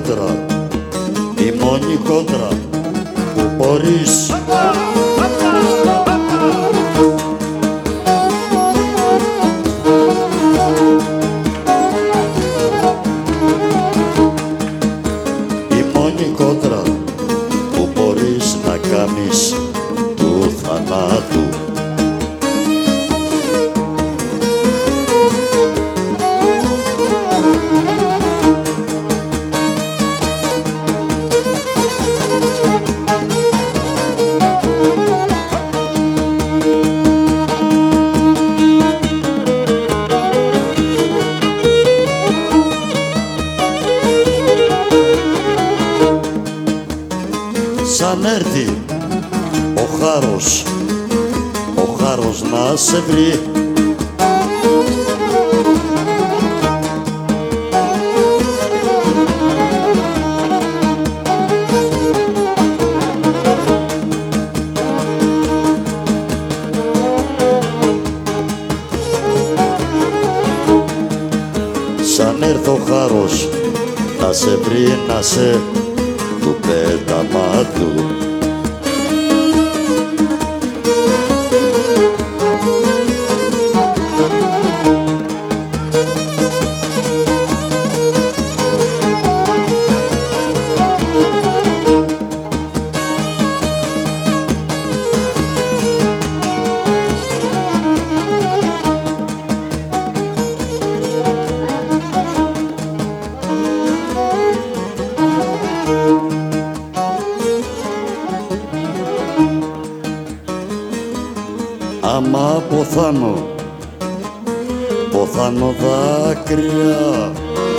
κόντρα, η μόνη κόντρα που μπορείς. Η μόνη κόντρα που μπορείς να κάνεις του θανάτου. Σαν έρθει ο χάρος να σε βρει, σαν έρθει ο χάρος να σε βρει, να σε του πέταμα του. Άμα ποθάνω δάκρυα,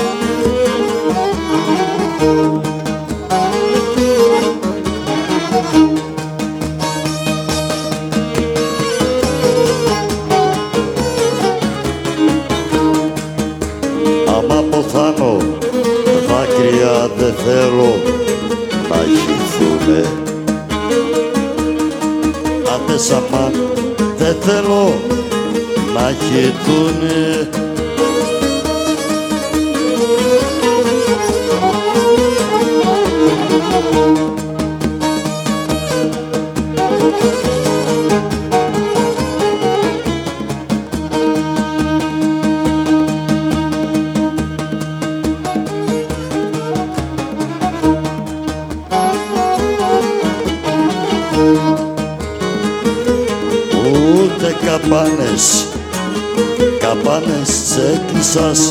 άμα ποθάνω δάκρυα δεν θέλω να χυθούνε. Άντε σαμάν δεν θέλω να χυθούνε. Ούτε καμπάνες τσέκλισσας,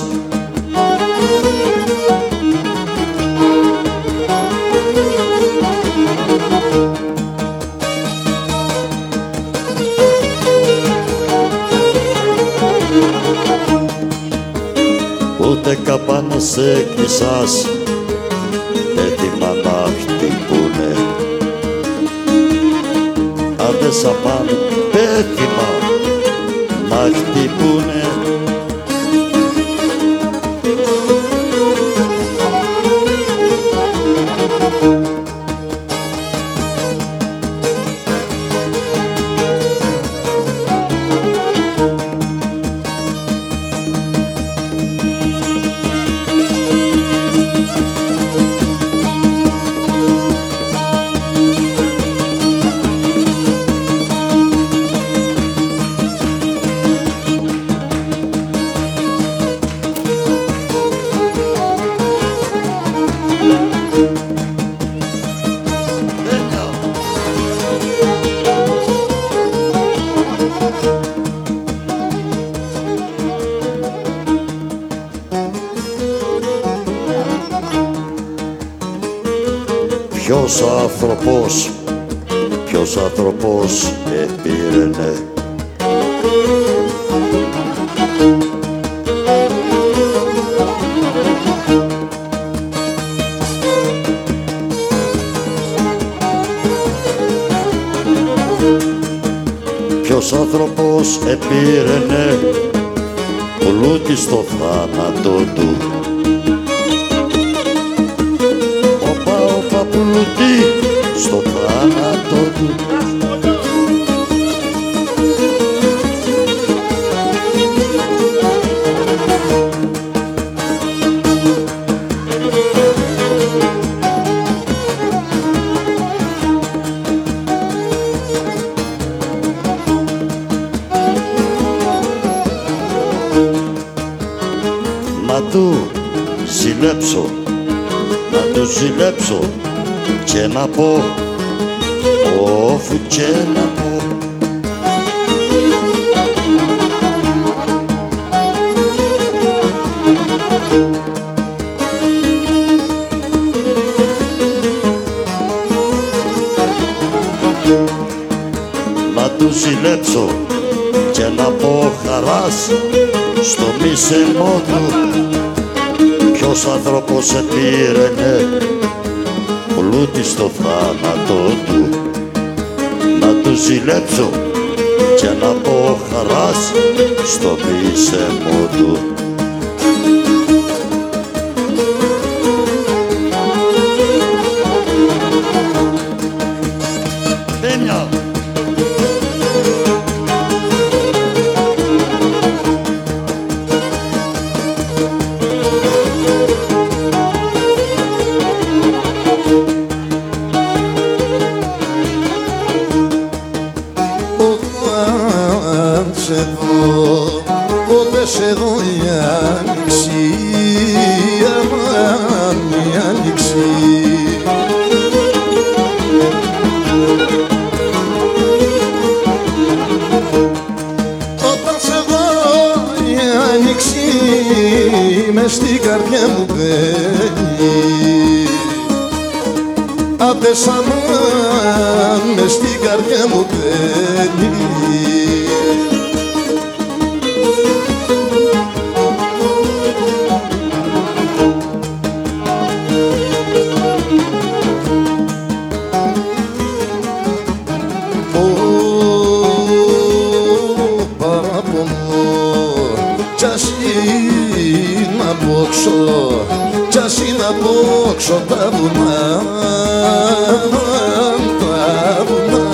ούτε καμπάνες τσέκλισσας έτοιμα να χτυπούνε. Άντε σαμάν έτοιμα να χτυπούνε. Ποιος άνθρωπος επήρενε Ποιος άνθρωπος επήρενε πλούτη στο θάνατο του. Όπα πλούτη στο θάνατο του. τους ζηλέψω και να πω, όφου και να πω. Να τους ζηλέψω και να πω χαράς στο μίσεμό του. Ποιος άνθρωπος επήραινε πλούτη στο θάνατο του. Να τους ζηλέψω και να πω χαράς στο μίσεμό του. Τένια! Πότε σε δω η άνοιξη, αμάν η άνοιξη. Όταν σε δω η άνοιξη μες στην καρδιά μου μπαίνει. Άντε σαν μες στην καρδιά μου μπαίνει. Κι ας είναι απόξω τα βουνά, τα βουνά.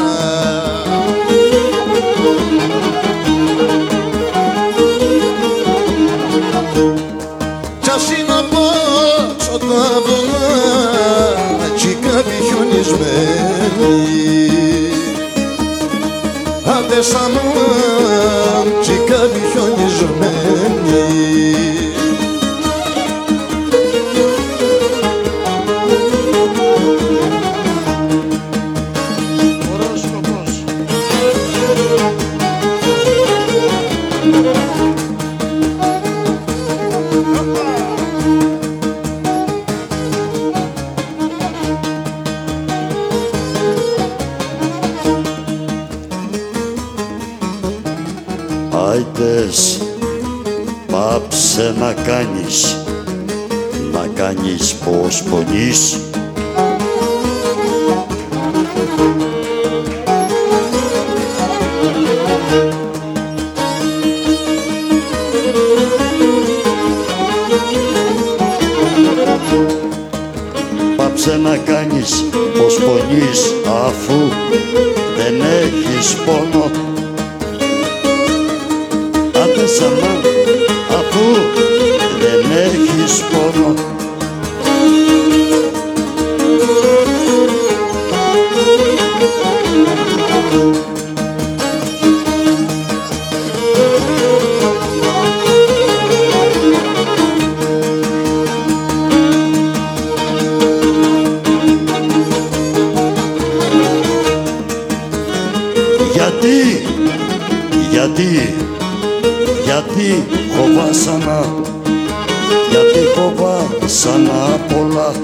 Κι ας είναι απόξω τα βουνά κι κάποιοι χιονισμένοι. Άντε σαν κι κάποιοι χιονισμένοι. Άιτες, πάψε να κάνεις πως πονείς. Πάψε να κάνεις πως πονείς αφού δεν έχεις πόνο. Άντε σαμά αφού δεν έχεις πόνο. Γιατί φοβάσανα πολλά.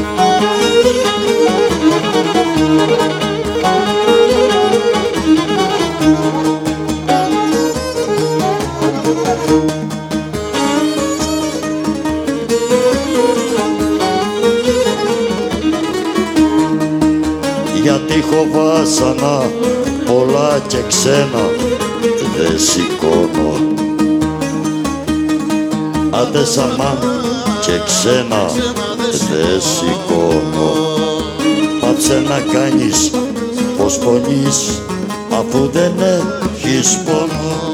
Γιατί φοβάσανα πολλά και ξένα δεν σηκώνω. Άντε σαμά και ξένα δεν σηκώνω. Πάψε να κάνεις πως πονείς αφού δεν έχεις πόνο.